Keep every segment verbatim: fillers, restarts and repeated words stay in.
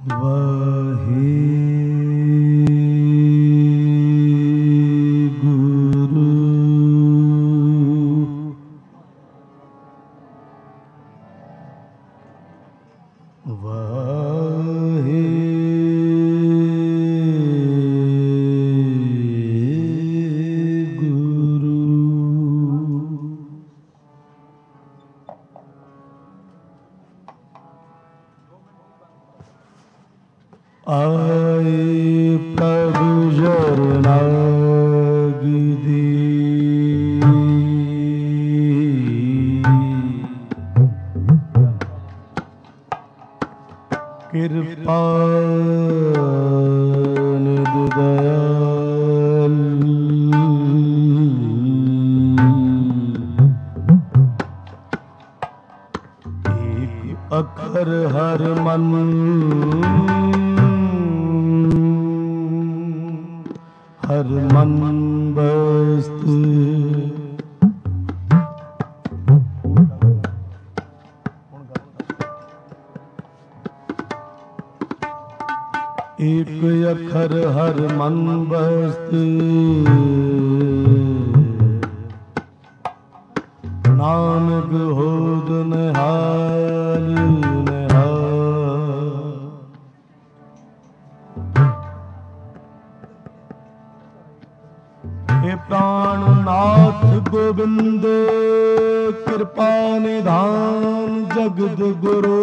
वाहे गुरु वाहे गुरु। आए प्रभु शरणागति कृपा निधि दयाल एक अक्षर हर मन हर मन बस्तु एक अक्षर हर मन बस्तु नानक होद निहाल निहाल। हे प्राणनाथ गोविंद कृपा निधान जगद गुरु।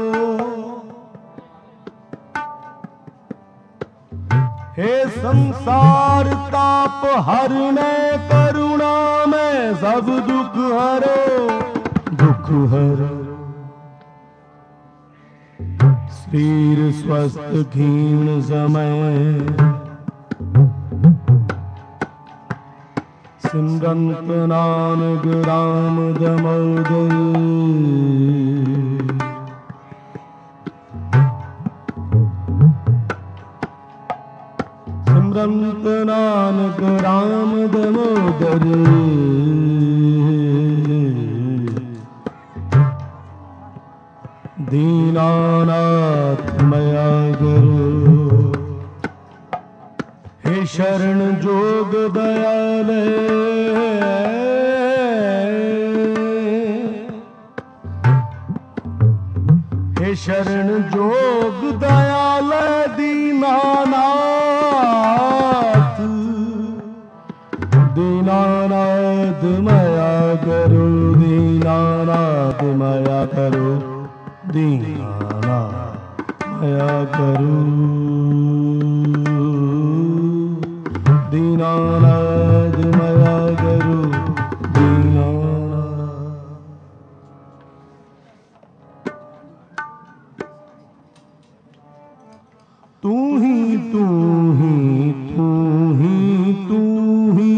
हे संसार ताप हरने करुणा में सब दुख हरो दुख हरो। शरीर स्वस्थ क्षीण समय सिमरंत नानक राम दमोदर। सिमरंत नानक राम दमोदर। दीनानाथ मया गुरु। हे शरण जोग दयाल हे शरण जोग दयाल दीनानाथ दीनानाथ मया करो दीनानाथ मया करो दीनानाथ मया करो दीनानाथ मया करो दीनानाथ। तू ही तू ही तू ही तू ही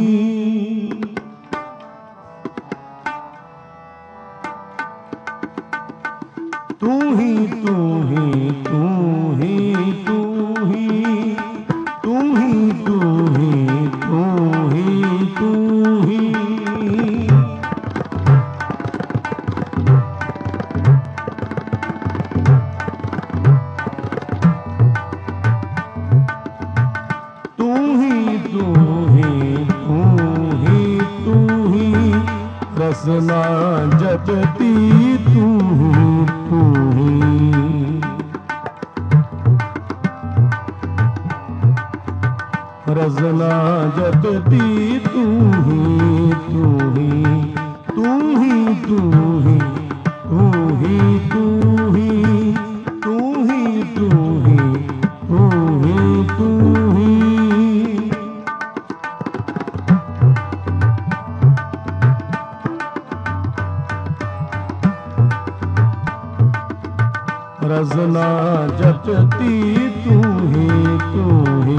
तू ही तू ही तू ही तू ही तू ही तू ही तू ही तू ही। तू ही तू ही तू ही तू ही रसना जपती तू तू ही। रसना जपती तू ही तू ही तू ही तू ही तू ही तू ही तू ही तू ही तू ही तू ही। रसना जपती तू ही तू ही।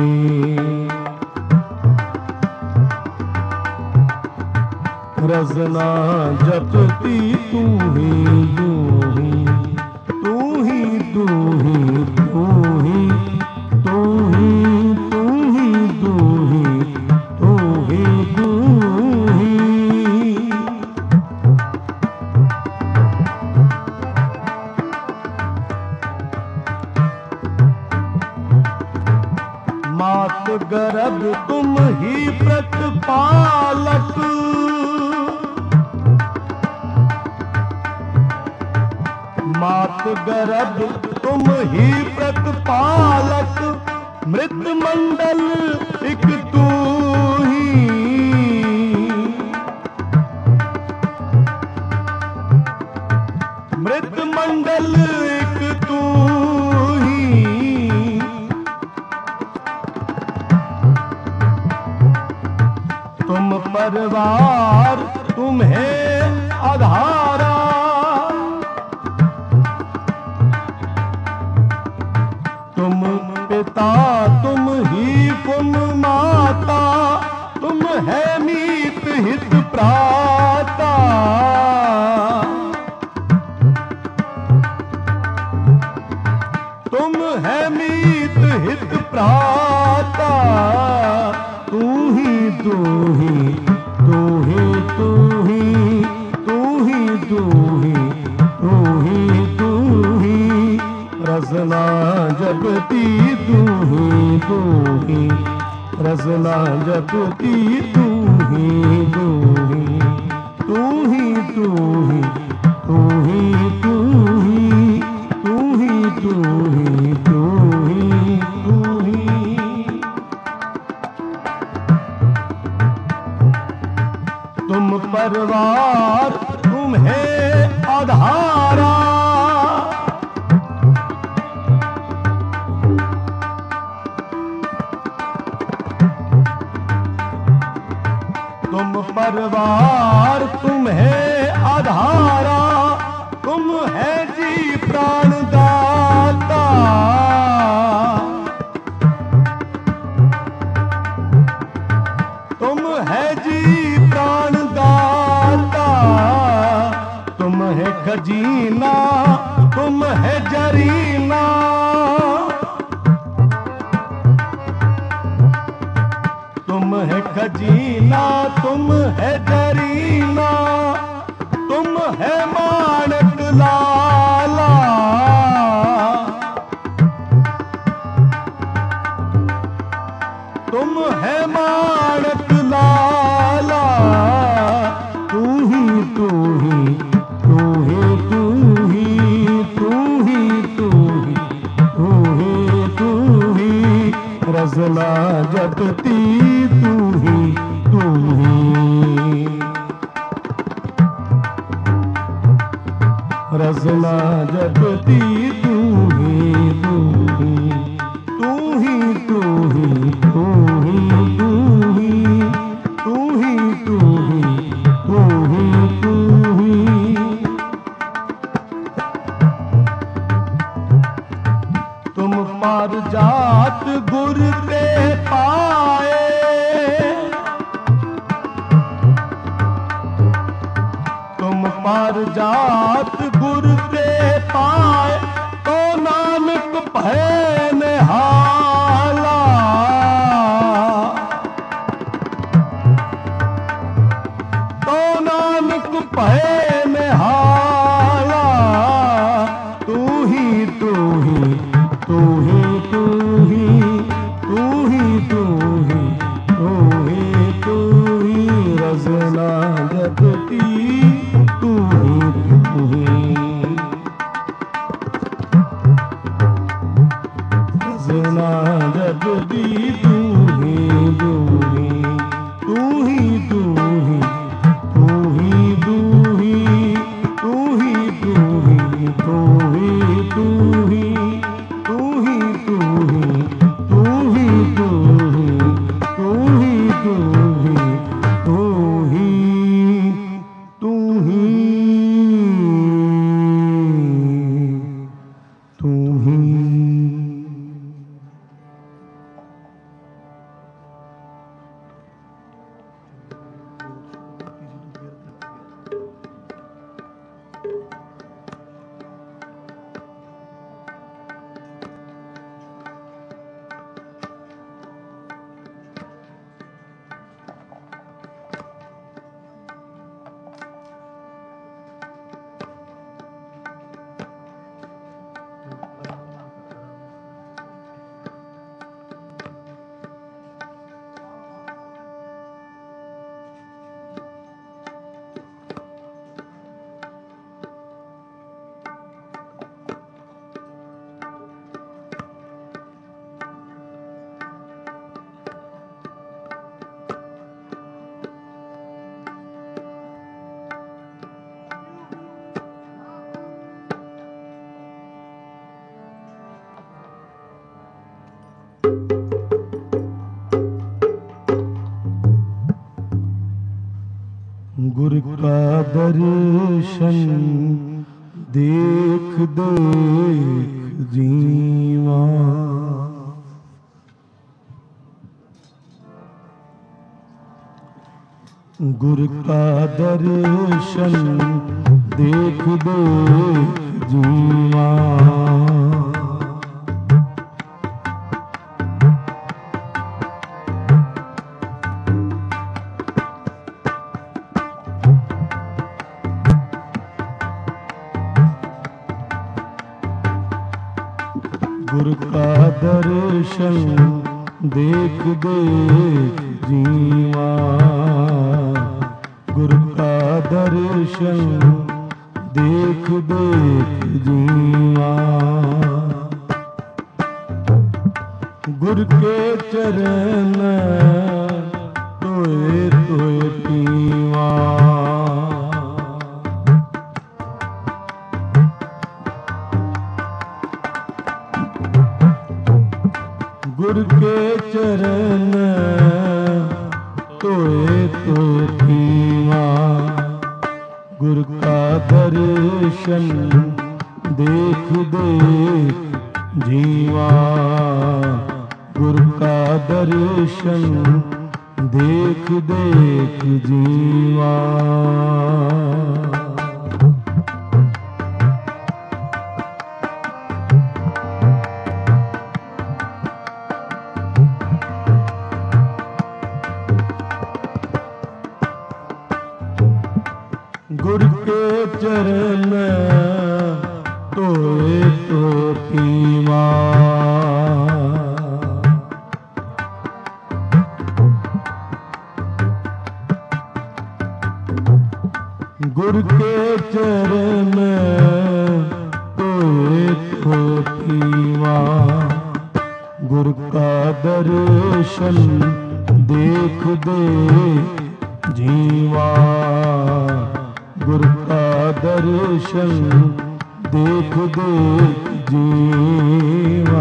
रसना जपती तू ही तू ही तू ही तू ही तू ही तू ही तू ही तू ही तू ही तू ही। प्रतिपालक, मात गर्भ तुम ही प्रतिपालक, मृत मंडल एक तू ही, मृत मंडल एक तू ही, तुम परिवार तुम्हें आधारा, तुम पिता तुम ही तुम माता, तुम है मीत हित प्राता, तुम है मीत हित प्राता, तू ही तू ही तू ही तू ही तू ही तू ही तू ही तू ही, रसना जपती तू ही तू ही, रसना जपती तू ही तू ही, तू ही तू ही तू ही तू ही तू ही तू ही तू ही तू ही, तुम परिवार तुम्हें आधारा, तुम परिवार तुम्हें आधारा, तुम है जी प्राण दाता, तुम है जी प्राण दाता, तुम है खजीना तुम है जरीना, तुम है खजीना तुम है जरीना, तुम है माणक लाला, तुम है माणक लाला, तू ही तू ही तू ही तू ही तू ही तू ही तू ही तू ही, रसना जपती तू ही तू ही, रसना जपती तू ही तू ही, तू ही तू ही तू ही तू ही तू ही तू ही तू ही तू ही, तुम पार जात गुर ते पाए, तुम पार जात गुर ते पाए, तो नानक भय निहाला, तो नानक भय निहाला, तू ही तू ही तू ही तू ही तू ही तू ही तू ही तू ही, रसना जपती तू ही तू ही, रसना जपती तू ही तू ही तू ही तू ही तू ही तू ही तू ही तू ही तू ही तू ही तू ही तू ही तू ही तू ही तू ही तू ही तू ही तू ही तू ही। गुर का दर्शन देख देख जीवा, गुर का दर्शन देख देख जीवा, गुर का दर्शन देख देख जीवा, गुर का दर्शन देख देख जीवा, गुर के चरण तोए तोए पीवा, गुर के चरण तोए तोए पीवा, गुर का दर्शन देख देख जीवा, गुर का दर्शन देख देख जीवा। गुर के चरण तोए तो पीवा, गुर के चरण तोए तो पीवा, गुर का दर्शन देख देख जीवा, गुर का दर्शन देख देख जीवा।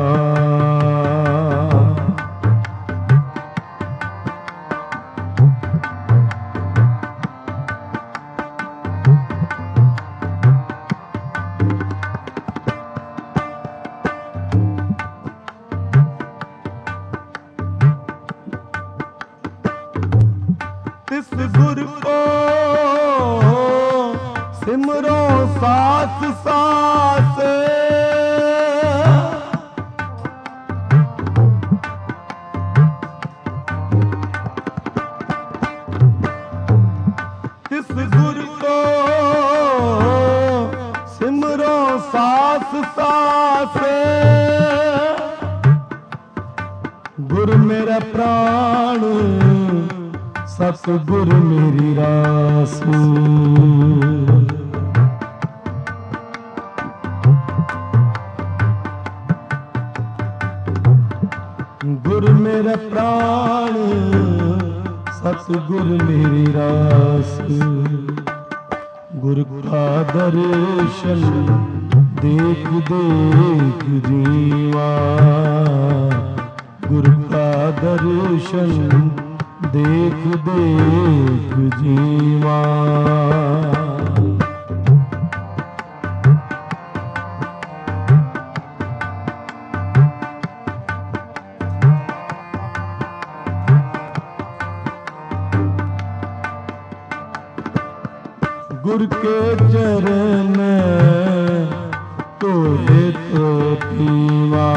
तिस गुर को सिमरो सास सास, तिस गुर को सिमरो सास सास, गुर मेरा प्राण सतगुर मेरी रास, गुर मेरा प्राण सतगुर मेरी रास, गुर का दर्शन देख देख जीवा, गुर का दर्शन देख देख जीवा। गुर के चरण तोए तो पीवा,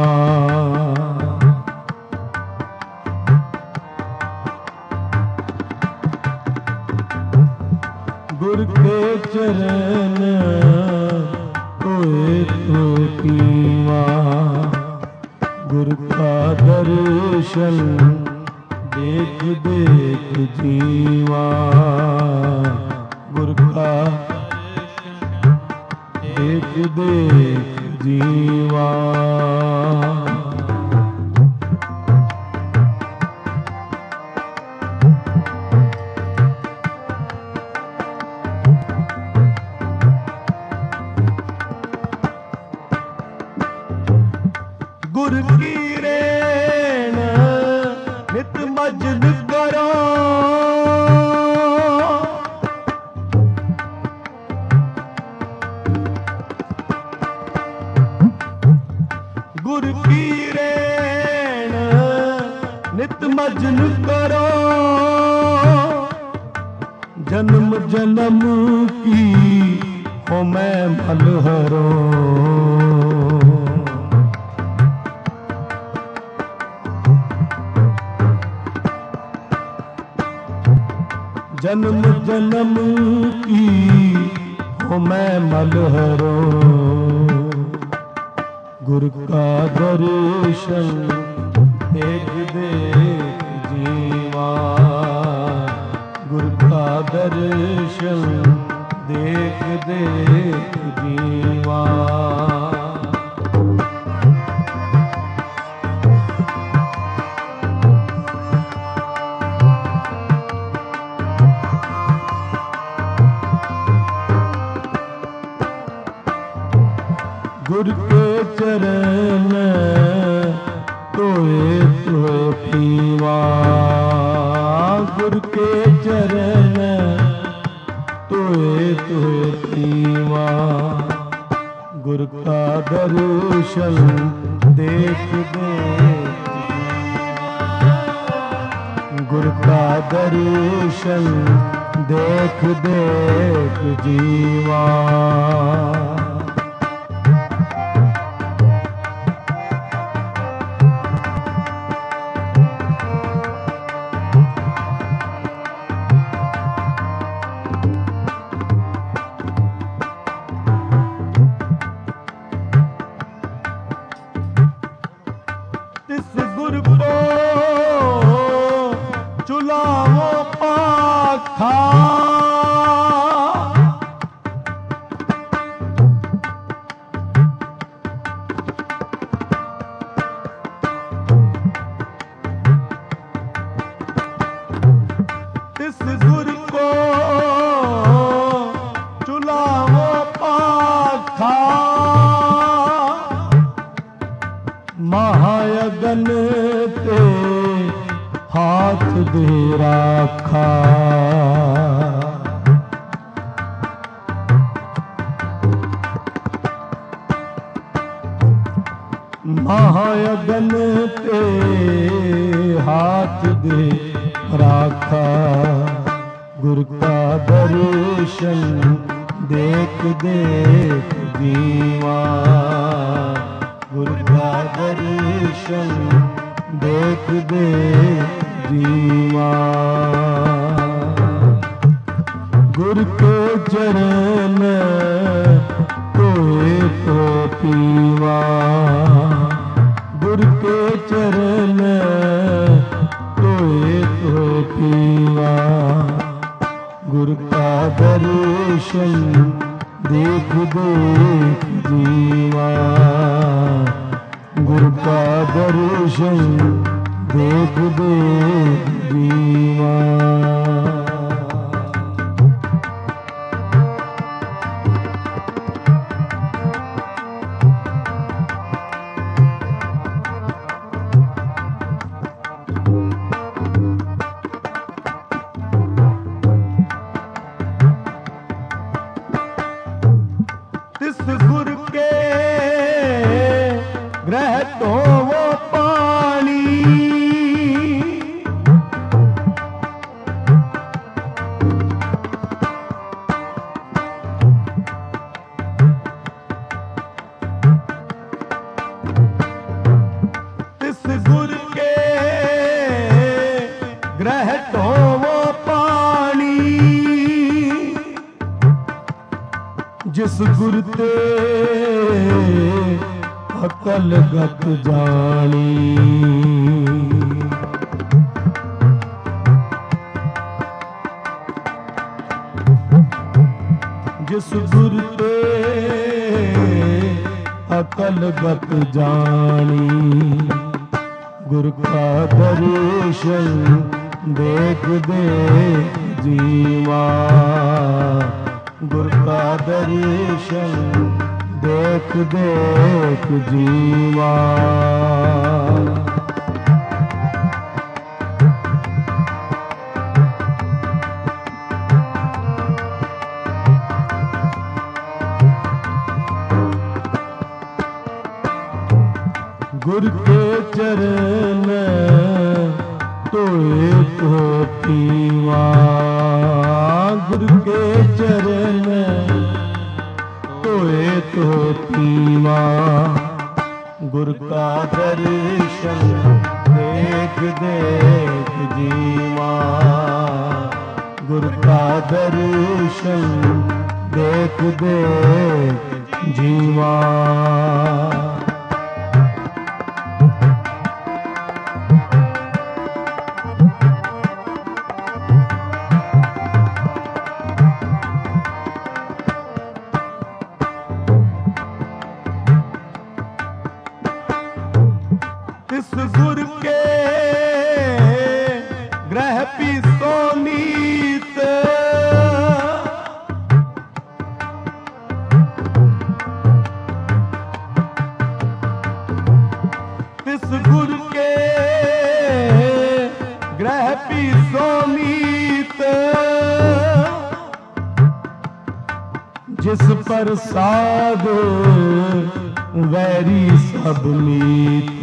गुर के चरण तोए तो पीवा, गुर का दर्शन देख देख जीवा, गुर का देख देख जीवा। गुर की रे जन्म जन्म की हो मैं मलहरो, जन्म जन्म की हो मैं मलहरो, गुरु का दर्शन देख देख जीवा, गुरु का दर्शन देख देख जीवा। गुरु के चरण तोए तोए पीवा, गुरु के चरण तोए तोए पीवा, गुरु का दर्शन देख देख, गुरु का दर्शन देख देख जीवा। गुरु को चुलावो पाखा, इस गुरु को चुलावो पाखा, महायगन ते हाथ दे राखा, महायगन ते हाथ दे राखा, गुरु का दर्शन देख देख जीवा, गुरु का दर्शन देख देख जीवा। गुरु के चरण तोए तो पीवा, गुरु के चरण तोए तो पीवा, गुरु का दर्शन देख देख जीवा, गुरु का दर्शन देख देख जीवा। तिस गुरु के ग्रह तो वो पानी, तिस गुरु के ग्रह तो वो पानी, जिस गुरु ते अकल गत जानी, जिस गुरु ते अकल गत जानी, गुरु का दर्शन देख देख जीवा, गुरु का दर्शन देख देख जीवा। गुरु के चरण तोए तो पीवा, गुर का दर्शन देख देख जीवा, गुर का दर्शन देख देख जीवा। इस गुर के ग्रह पीसो नीत, इस गुर के ग्रह पीसो नीत, जिस पर साध वैरी सब मीत।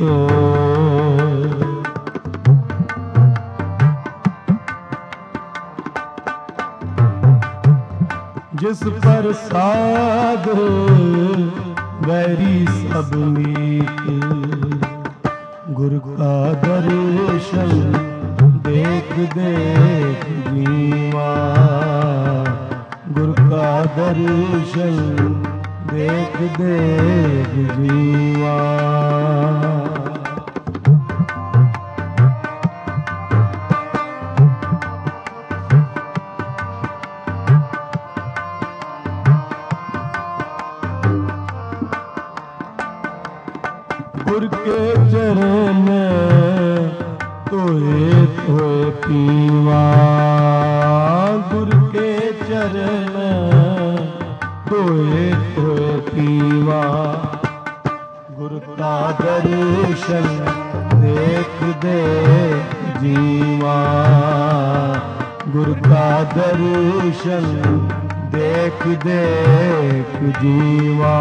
जिस पर साध वैरी सब मीत, गुर का दर्शन देख देख जीवा, गुर का दर्शन देख देख जीवा। गुर के चरण तोए तोए पीवा, गुर के चरण तोए तोए पीवा, गुर का दर्शन देख देख जीवा, गुर का दर्शन देख देख जीवा।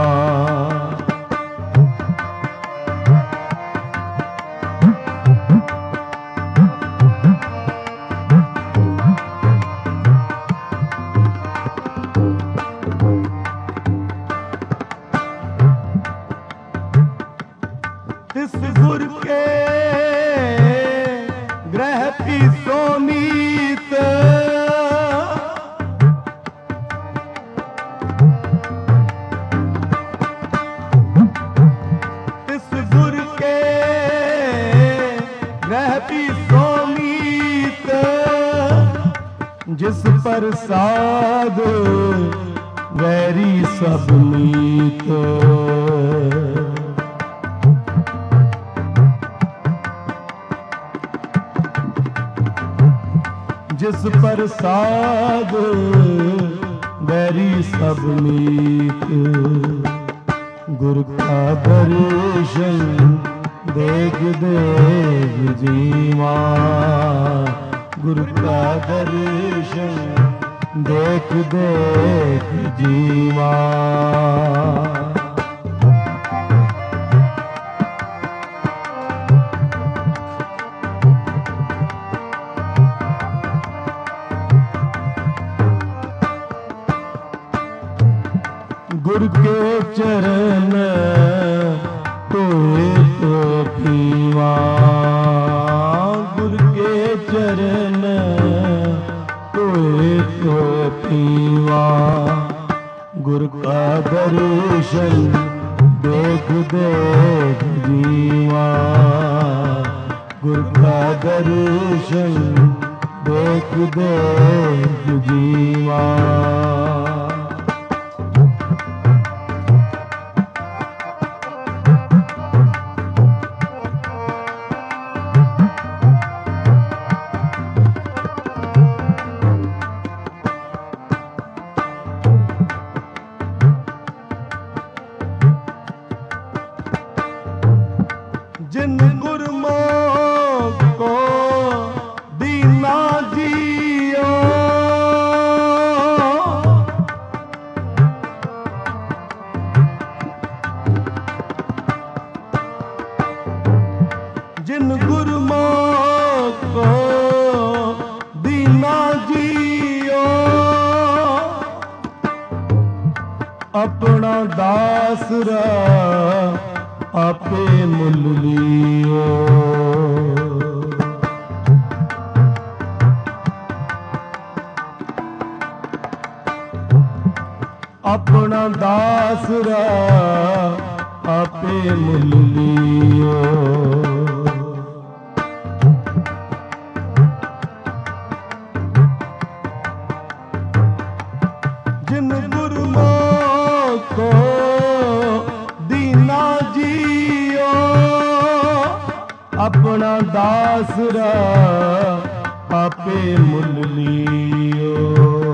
इस गुर के ग्रह पीसो नीत, इस गुर के ग्रह पीसो नीत, जिस पर साध वैरी सब मीत। जिस पर साध वैरी सब मीत, गुर का दर्शन देख देख जीवा, गुर का दर्शन देख देख जीवा। गुर के चरण तोए तो पीवा, गुर के चरण तोए तो पीवा, गुर का दर्शन देख देख जीवा, गुर का दर्शन देख देख जीवा। जिन गुरमुख को दीना जियो, जिन गुरमुख को दीना जियो, अपना दास रा आपे मुल लियो। अपना दासरा आपे मुल लियो। जिन गुरमों को दीना जियो, अपना दासरा आपे मुल लियो।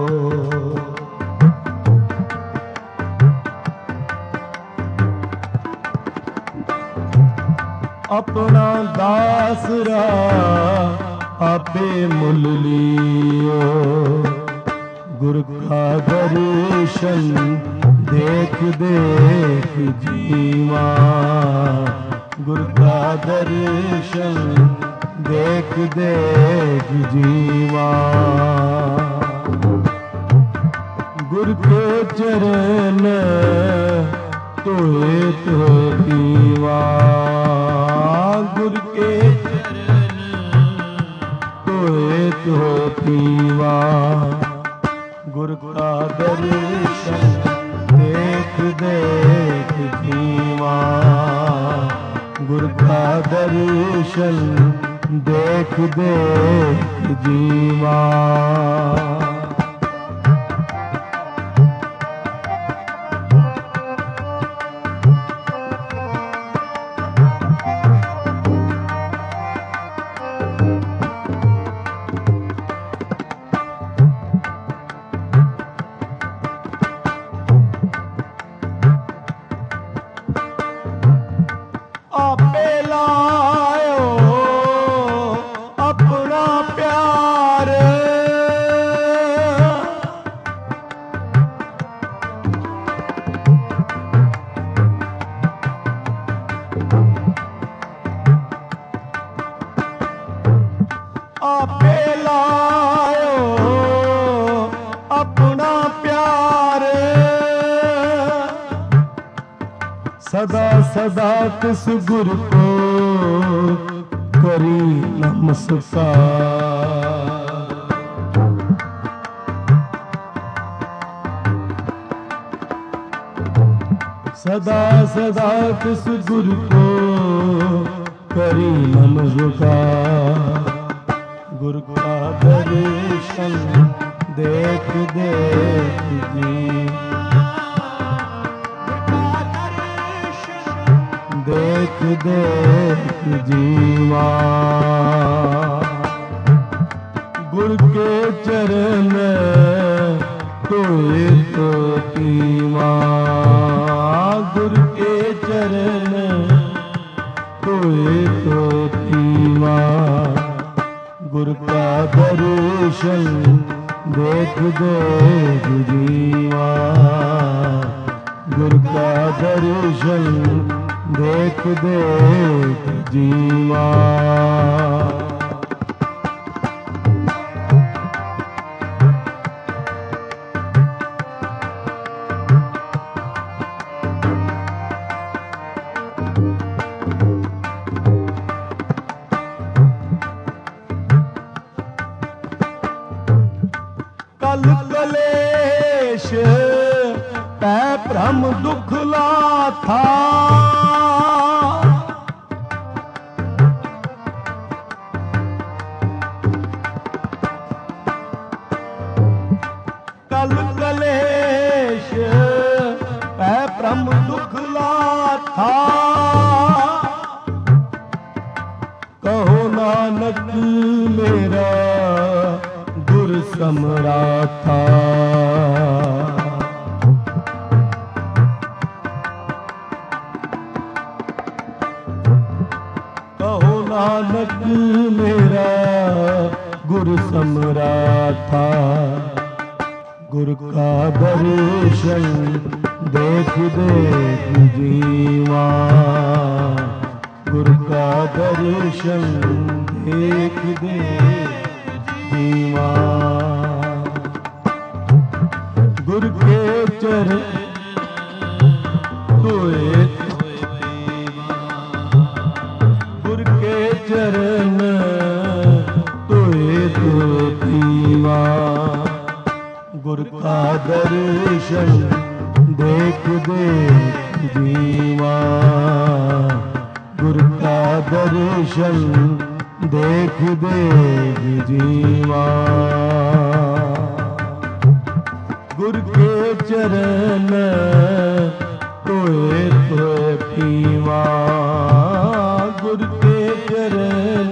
अपना दासरा आपे मुल लियो। गुर का दर्शन देख देख जीवा, गुर का दर्शन देख देख जीवा। गुर के चरण तोए तो पीवा, गुर के चरण तोए तो पीवा। गुर का दर्शन देख देख जीवा, गुर का दर्शन देख देख जीवा। आपे लायो अपना प्यार, आपे लायो अपना प्यार। सदा सदा तिस गुर को करी नमस्कार। सदा सदा तिस गुर को करी नमस्कार। गुर का दर्शन देख देख जी, देख देख जीवा। गुर के चरण तोए तो पीवा, गुर के चरण तोए तो पीवा। गुर का दर्शन देख देख जीवा, गुर का दर्शन देख देख जीवा। कल कलेश पै भ्रम दुखला था, कल कलेश पै भ्रम दुखला था। कहो नानक मेरा गुर समरा था। कहो नानक मेरा गुर समरा था। गुर का दर्शन देख देख जीवा, गुर का दर्शन देख देख जीवा। गुर के चरण तोए तोए पीवा, का दर्शन देख देख जीवा, गुरु का दर्शन देख देख जीवा। गुरु के चरण तोए तोए पीवा, गुरु के चरण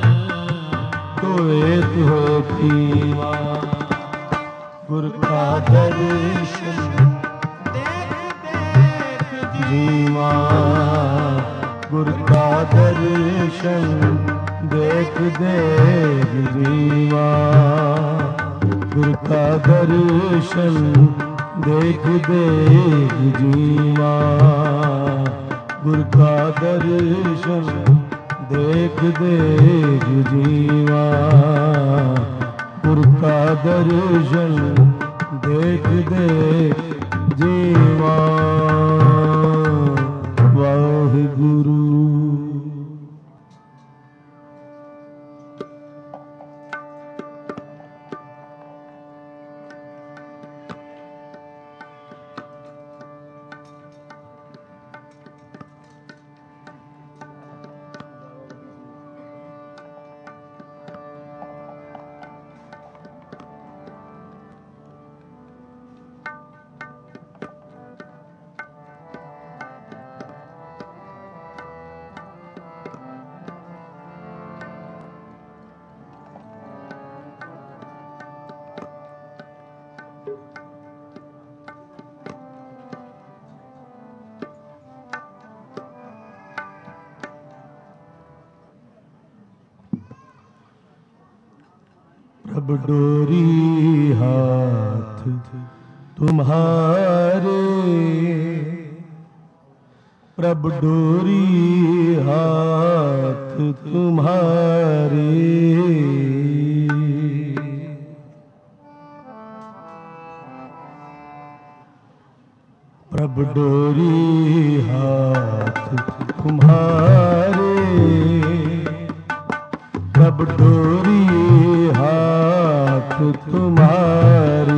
तोए तोए पीवा। गुरु का दर्शन देख देख जीवा, गुरु का दर्शन देख देख जीवा। गुरु का दर्शन देख देख जीवा, गुरु का दर्शन देख देख जीवा। गुरु का दर्शन देख देख जीवा। वाहिगुरु। प्रभु डोरी हाथ तुम्हारे, प्रभु डोरी हाथ तुम्हारे। प्रभु डोरी हाथ तुम्हारे, प्रभु डोरी हाथ तुम्हारे।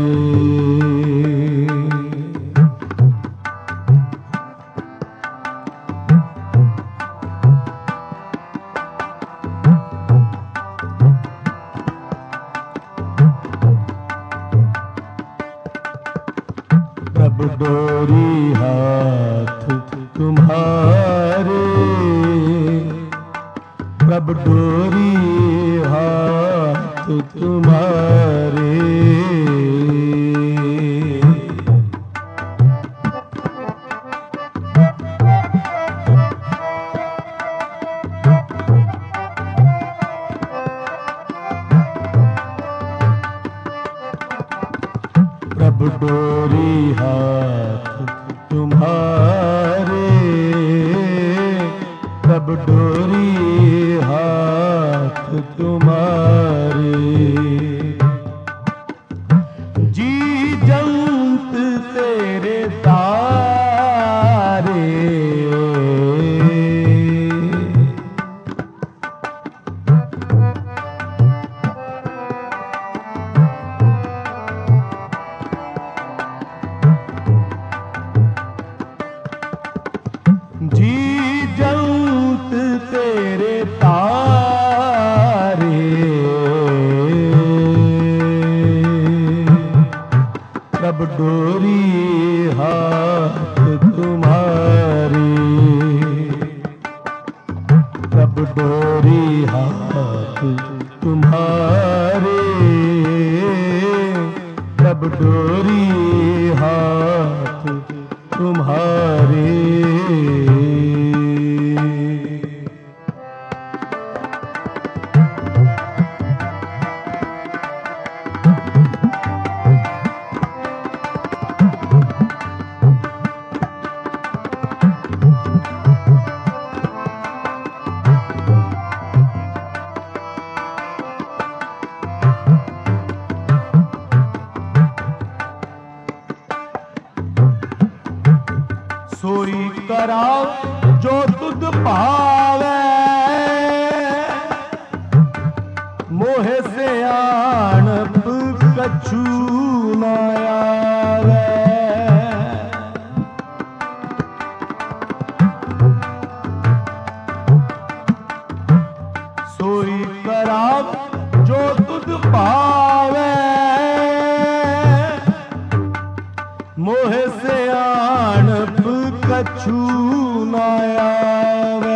प्रभु डोरी हाथ तुम्हारे, प्रभु डोरी हाथ तुम्हारे। प्रभु डोरी हाथ तुम्हारे, प्रभु डोरी हाथ तुम्हारे। जी जंत तेरे तारे, जी जंत तेरे तारे। प्रभु डोरी हाथ तुम्हारी, प्रभु डोरी हाथ तुम्हारे, प्रभु डोरी हाथ तुम्हारे। सोई करा जो तुद पावे, मोह से आणप कछु न आवे। सोई कराव जो तुध पावे, मोह से आणप कछु न आवे।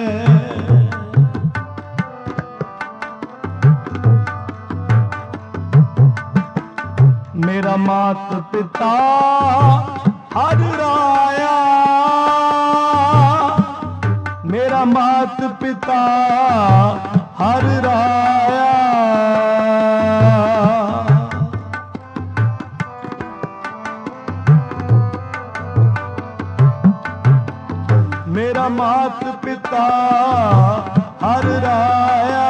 मेरा मात पिता हर राया, मेरा मात पिता हर राया। मेरा मात पिता हर राया,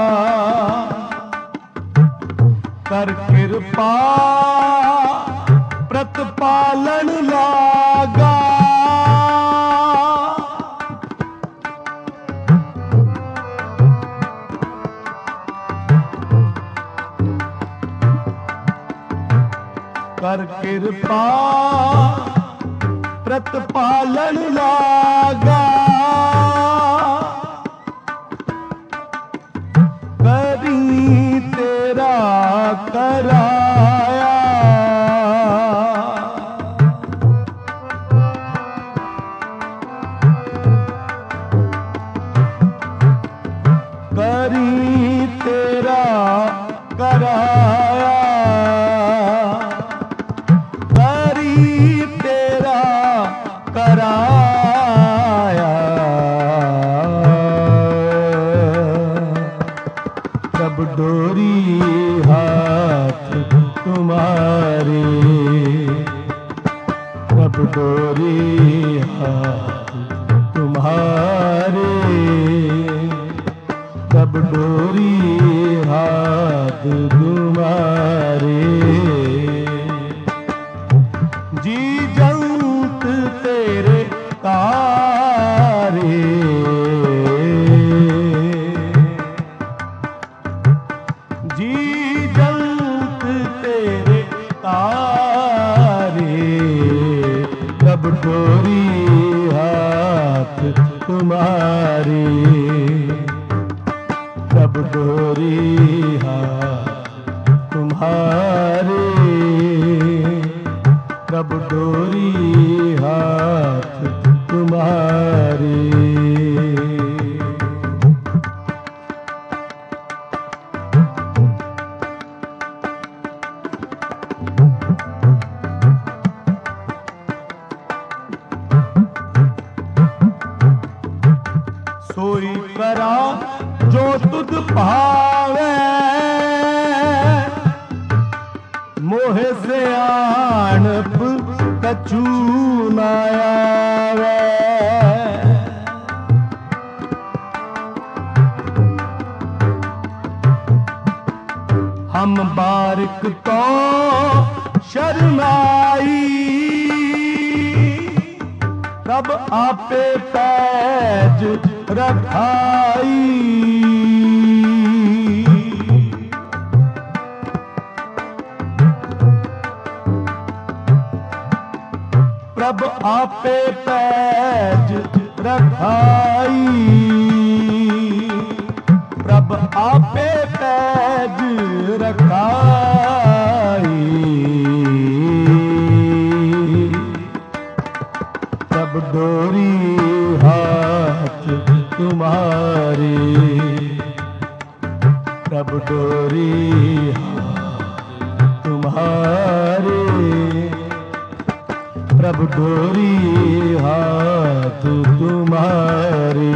कर कृपा प्रतिपालन लागा। कर कृपा प्रतिपालन लागा, करी तेरा कराया। करी तेरा कराया, करी तेरा कराया। सब डोरी हाथ तुम्हारे, सब डोरी हाथ तुम्हारे, सब डोरी हाथ तुम्हारे। जी जंत तेरे तारे, जी जंत तेरे तारे, सब डोरी हाथ तुम्हारे, सब डोरी हाथ तुम्हारे, सब डोरी हाथ तुम्हारे। सोई करा जो तुध भावे, मोह से आणप कछु न आवे। हम बारिक तो शरणाई, तब आपे पैज रखाई। प्रभ आपे पैज रखाई, प्रभ आपे पैज रखाई। सब डोरी हाथ तुम्हारे, सब डोरी हाथ तुम्हारे, प्रभु डोरी हाथ तुम्हारे।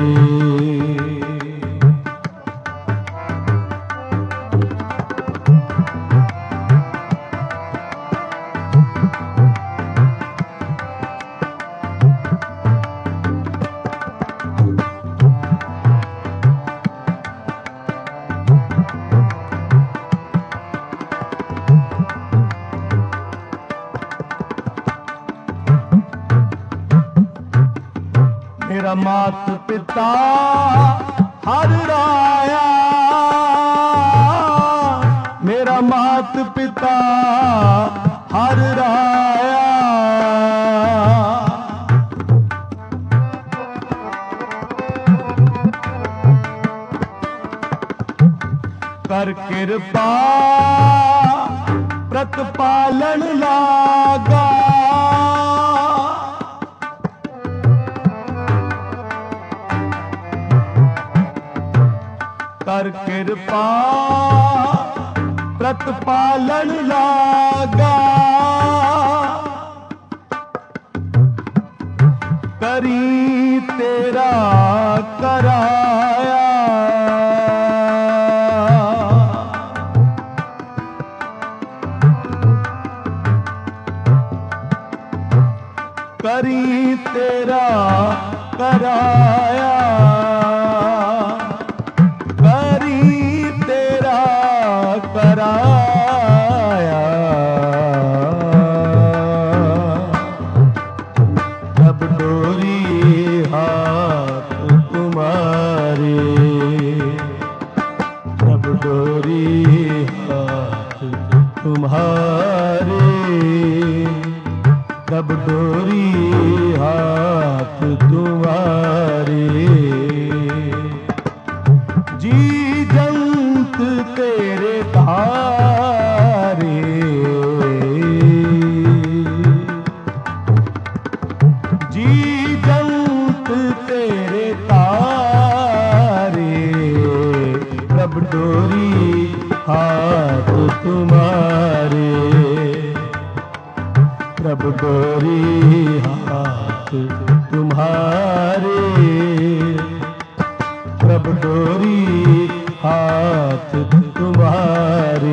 मेरा मात पिता हर राया, मेरा मात पिता हर राया, कर कृपा प्रतिपालन लागा, कर कृपा प्रतिपालन लागा, करी तेरा कराया, करी तेरा कराया, करी तेरा कराया, अब डोरी हाथ तुम्हारे, अब डोरी हाथ तुम्हारे, अब डोरी हाथ तुम्हारे, जी जंत तेरे धारे, जी जंत तेरे तारे, प्रभ डोरी हाथ तुम्हारे, प्रभ डोरी हाथ तुम्हारे, प्रभ डोरी हाथ तुम्हारे,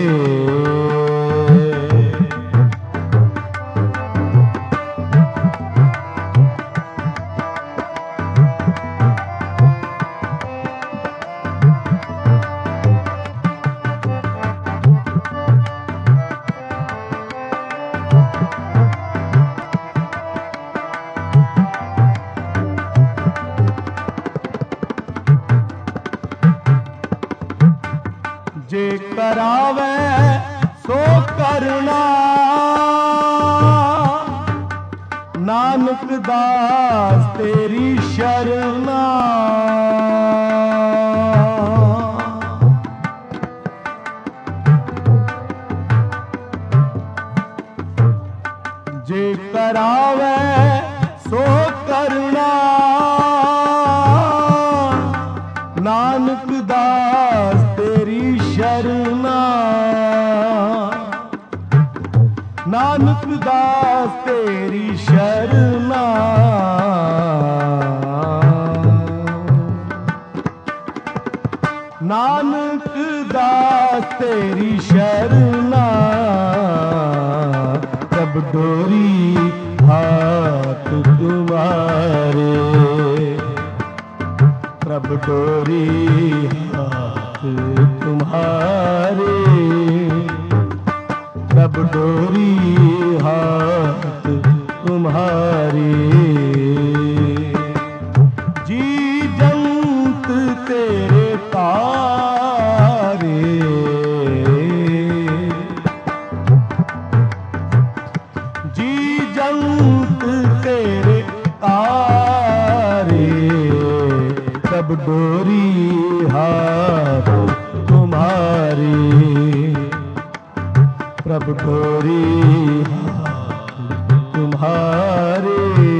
जे करावे सो करना, नानक दास तेरी शरणा, जे करावे सो करना, नानक दास तेरी शरणा, नानक दास तेरी शरणा, नानक दास तेरी शरणा, प्रभ डोरी हाथ तुम्हारे, प्रभ डोरी हाथ तुम्हारे, प्रभ डोरी हाथ तुम्हारे, जी जंत तेरे तारे, जी जंत तेरे तारे, प्रभ डोरी हाथ तुम्हारे, प्रभ डोरी हाथ तुम्हारे,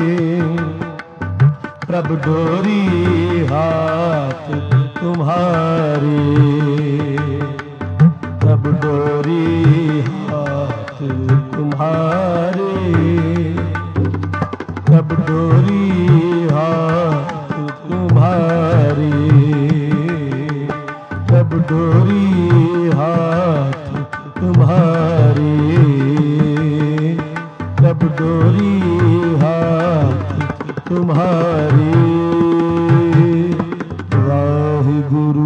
प्रभ डोरी हाथ तुम्हारे, प्रभ डोरी हाथ तुम्हारे, प्रभ डोरी हाथ तुम्हारे, प्रभ डोरी हाथ तुम्हारे, प्रभ डोरी हाथ तुम्हारे, वाहिगुरु।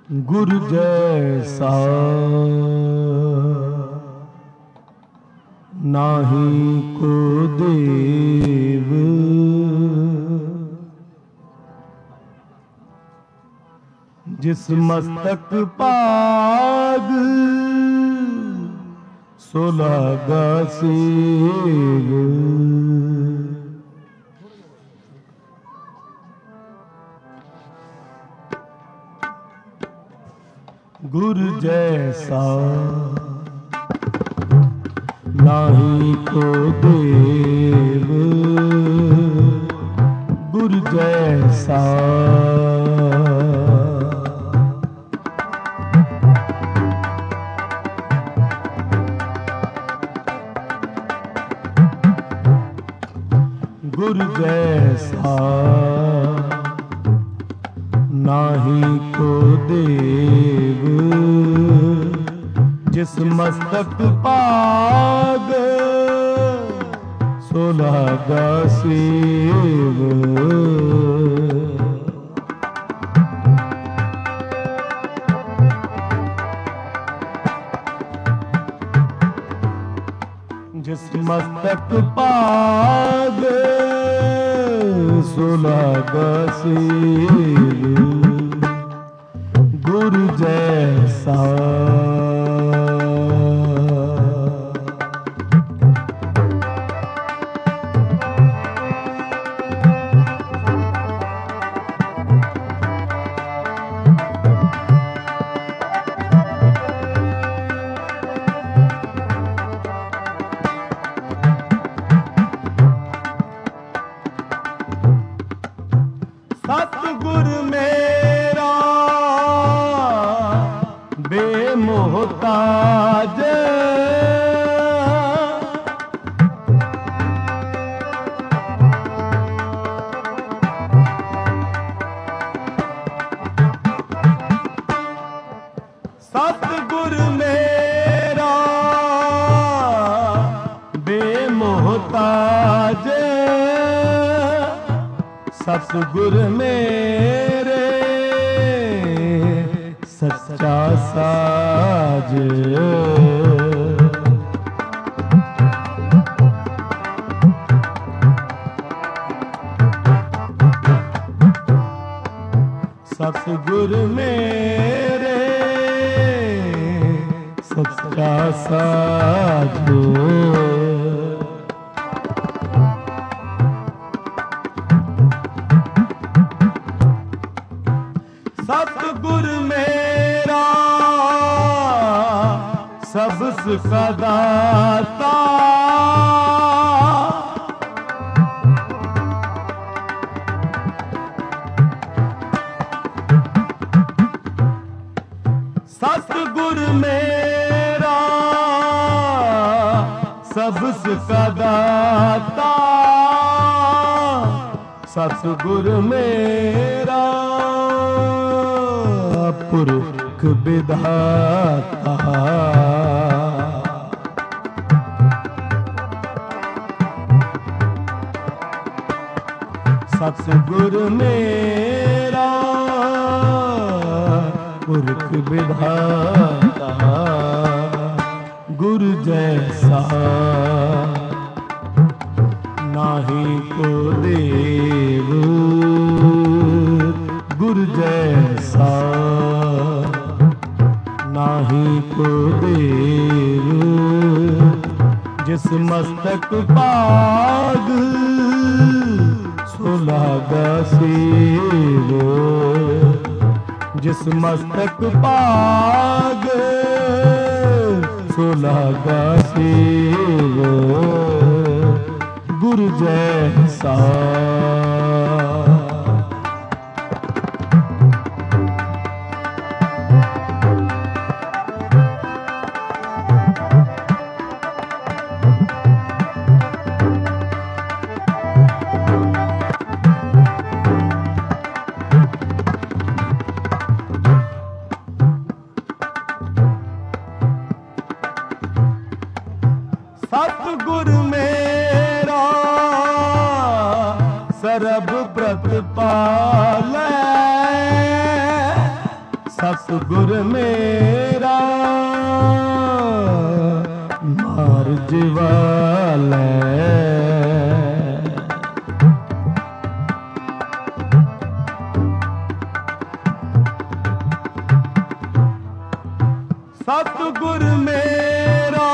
गुर जैसा नाही को देव, जिस मस्तक पाग सो लागा सेव। गुर जैसा नाही को देव, गुर जैसा गुर जैसा नाही को देव, जिस मस्तक पाग सो लागा सेव। जिस मस्तक पाग सो लागा सेव, गुर जैसा सतगुर मेरा बेमोहताज, सतगुर मेरा बेमोहताज, सतगुर मेरे सच्चा साज। सतगुर मेरे सच्चा साज। सतगुर मेरा सब सुख दाता, सतगुर मेरा सब सुख दाता, सतगुर मेरा पुरख विधाता। सतगुर मेरा पुरख विधाता। गुर जैसा नाही को देव, गुर जैसा नाही को देव, जिस मस्तक पाग सो लागा सेव। जिस मस्तक पाग सो लागा सेव, गुर जैसा सतगुर मेरा सरब प्रत पालै, सतगुर मेरा मार जिवालै। सतगुर मेरा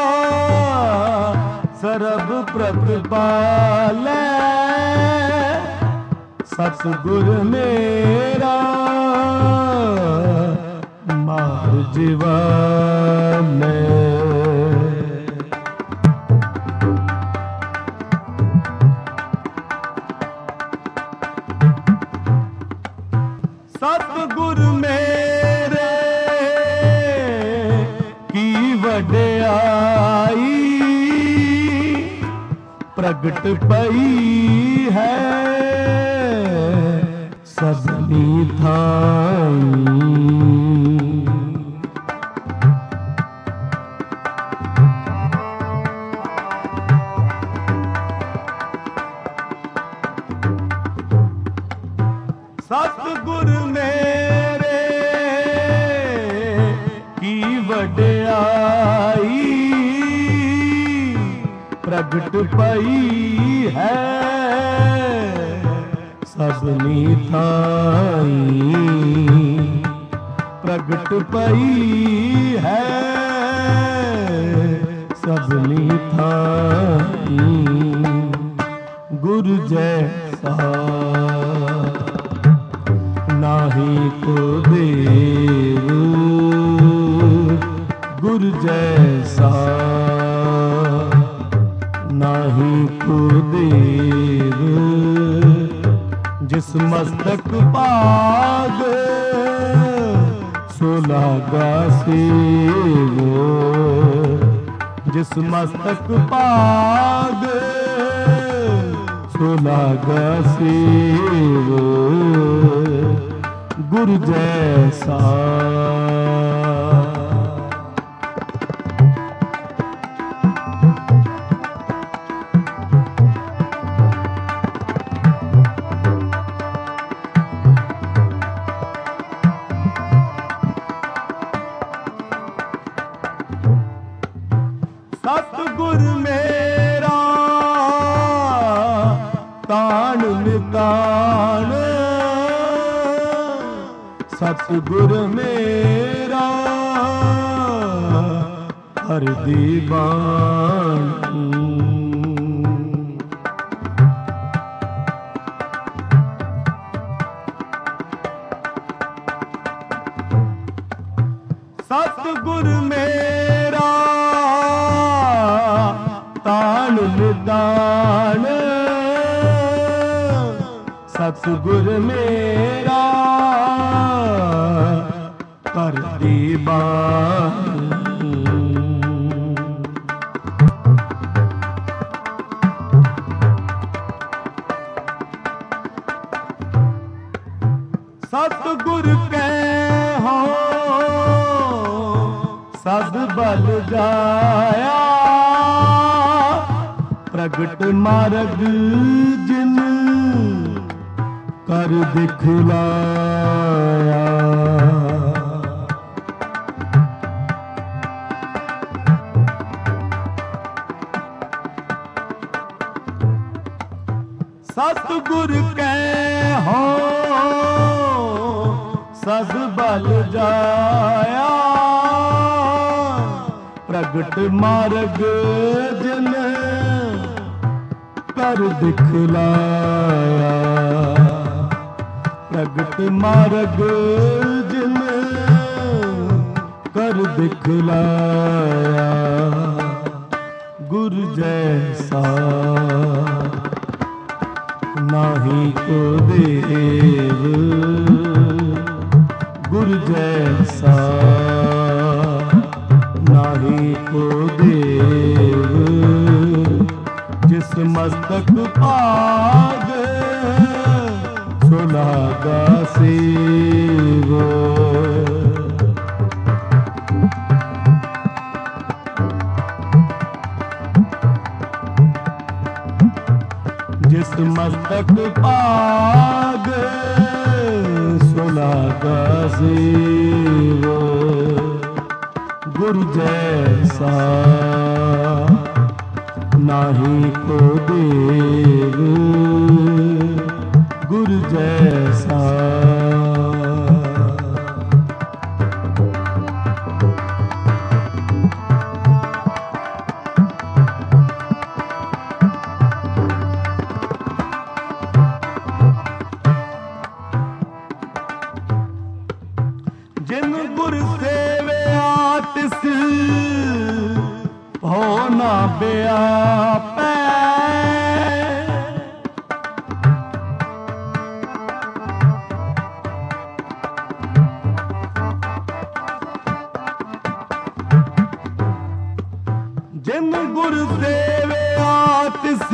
सरब प्रतिपालै। सतगुर मेरा मार जिवालै। सतगुर मेरे की वड्याई प्रगट पई है सबनी थाई। सतगुर मेरे की वड्याई प्रगट पई है सबनी थाई। प्रगट पई है सबनी थाई। गुरु जैसा नाही को देव। गुरु जैसा नाही को देव। जिस मस्तक पाग सो लागा सेवो। जिस मस्तक पाग सो लागा सेवो। गुरु जैसा सतगुर मेरा तान नितान। सतगुर मेरा हर दीवान। सतगुर मेरा तान निदान। सतगुर मेरा कर दीवान। सतगुर कै हो सद बल जाया। प्रगट मार्ग जिन कर दिखलाया। सतगुर कै हो सद बल जाया। प्रगट मार्ग जिन कर दिखलाया। प्रगट मार्ग जिन कर दिखलाया। गुरु जैसा नाही को देव। गुरु जैसा नाही को देव। जिस मस्तक पाग सो लागा सेवो। जिस मस्तक पाग सो लागा सुलागा शिव गुरु जैसा नाही को देव गुरु जैसा। जिन गुर सेवया तिस भौ ना व्यापै जिन गुर सेवया तिस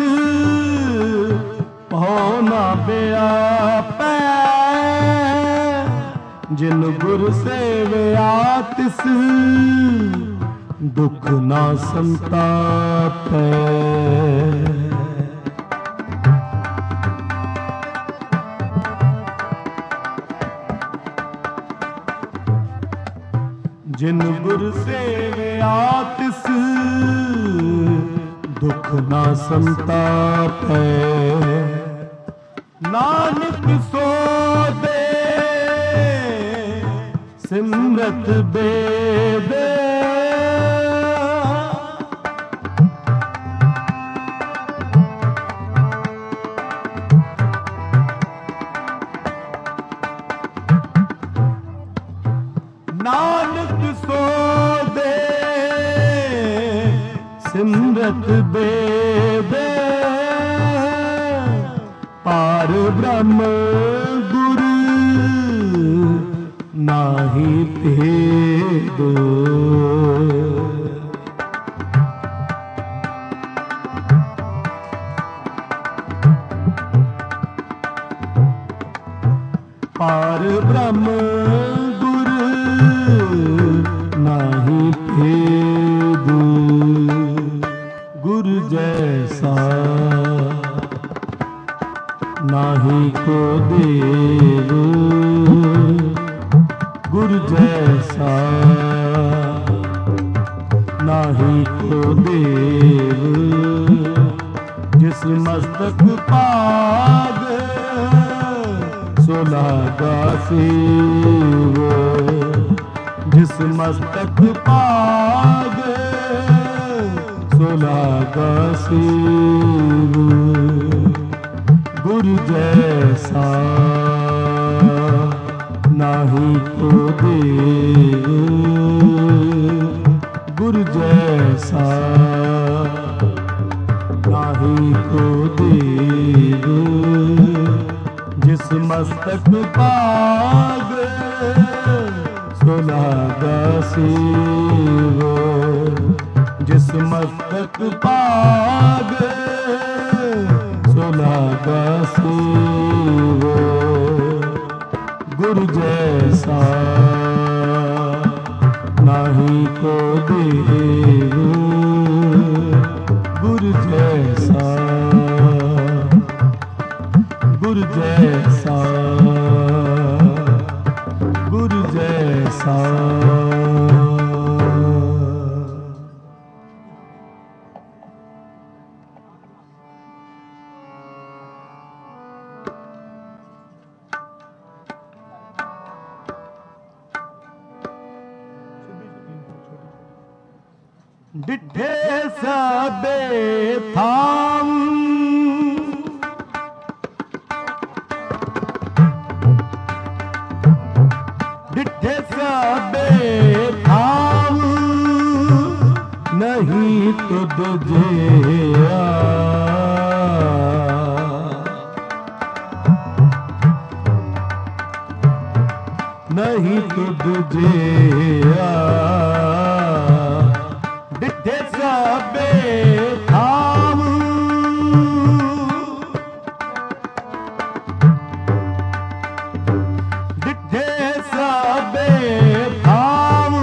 भौ ना व्यापै जिन गुर सेवया तिस दुख ना संतापै। जिन गुर सेवया तिस दुख ना संतापै। नानक सो दे सिमरत बेद नानक सो दे सिमरत बेद पार ब्रह्म गुरु नाही भेद। पार ब्रह्म गुरु नाही भेद गुरु जैसा नाही को देव गुरु जैसा नाही को देव। जिस मस्तक पाग सुलागा शिव जिस मस्तक पाग सुलागा शिव गुरु जैसा नाही को देव गुरु जैसा नाही को देव। जिस मस्तक पाग सुलागा शिव जिस मस्तक पाग सुलागा शिव गुरु जैसा नाही को देव गुरु जैसा गुरु जैसा गुरु जैसा। डिठे सबे थाम डिठे सबे थाम नहीं तुझ जिया नहीं तुझ जिया। डिठे सबे थाम डिठे सबे थाम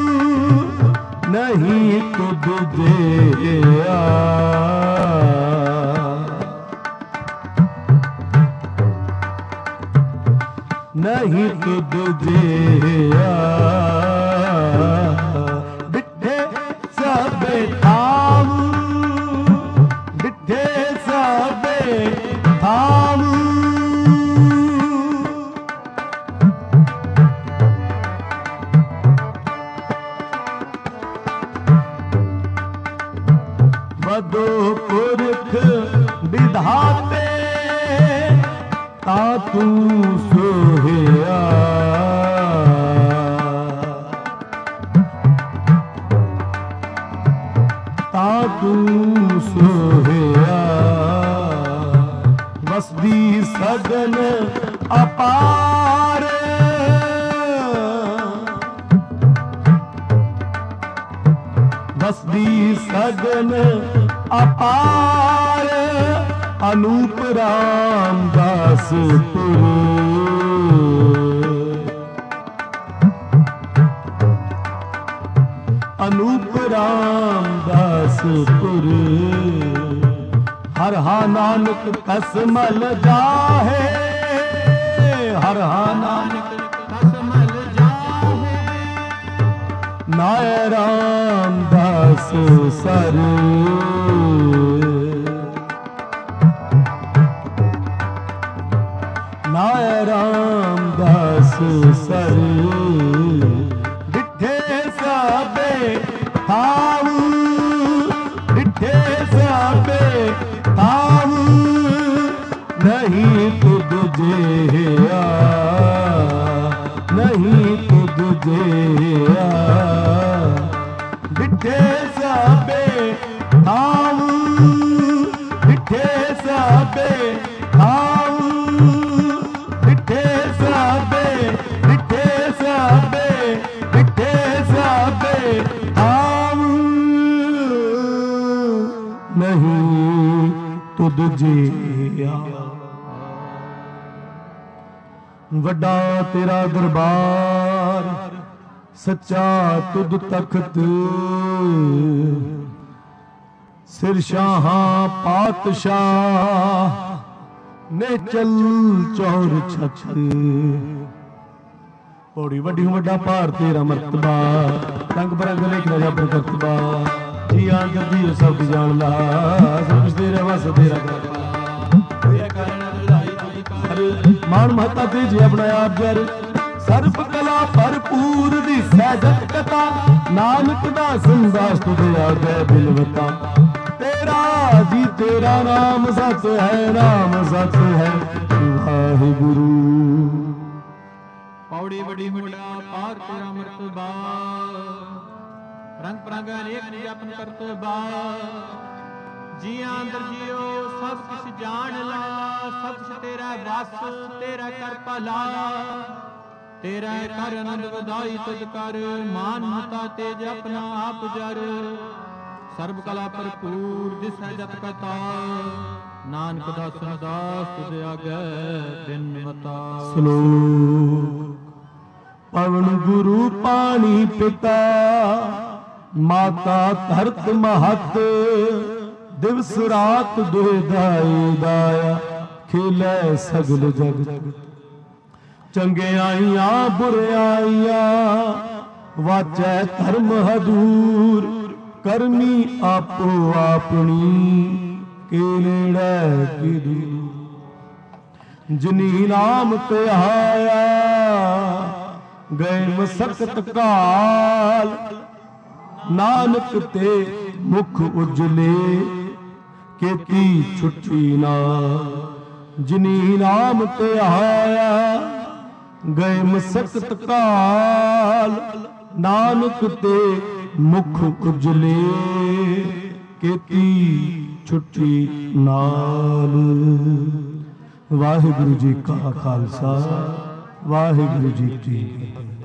नहीं तुझ जिया। नहीं तुद जिया डिठे सबे थाम डिठे सबे थाम वदो पुरख विधाते ता तू सोहिया ता तू सोहिया वसदी सगन अपार वसदी सगन अपार अनूप रामदास पुर अनूप रामदास पुर हर हा नानक कसमल जाहे हर हा नानक कसमल जाहे नाय रामदास सर नाय रामदास सर डिठे सबे थाम डिठे सबे थाम नहीं तुद जिया नहीं तुद जिया डिठे सबे थाम डिठे सबे थाम डिठे सबे डिठे सबे डिठे सबे थाम नहीं तुद जिया वड्डा तेरा दरबार सच्चा तुद तख्त सिर शाहां पातशाह ने चल चौर छत पौड़ी वड्डी वड्डा भार तेरा मरतबा रंग बरंग लेख राजा प्रकतबा जी आंगर जी सब जान ला सब कुछ तेरा वस तेरा मान महता ते जी अपना आप जर सर्ब कला भरपूर दी सहजत कथा नानक दा संदास तुझे आगे बिलवता तेरा जी तेरा नाम सच है नाम सच है वाहिगुरु पौड़ी बड़ी मुड़ा पार तेरा मर्तबा रंग परंग अनेक जपन करतबा जिया अंदर जियो सब किछ जान ला सब किछ तेरा वस तेरा कर भला तेरा कर आनंद वधाई तुझ कर मान मता तेज अपना आप जर सर्ब कला भरपूर जिस है जत कथा नानक दास दास तुझ आगे दिन मता श्लोक पवन गुरु पानी पिता माता धरत महत दिवस रात दुहिदाई दाया खिलै सगल जग चंगे आईया बुरे आईया वाचै धर्म हदूर करनी आपो आपनी के नेड़े की दूर जिनी नाम ते आया गए मसकत काल नानक ते मुख उजले केती छुट्टी ना जिनी नाम ते आया गए मसकत काल नानक ते मुख उजले केती छुट्टी नाल वाहिगुरु जी का खालसा वाहिगुरु जी की फतेह।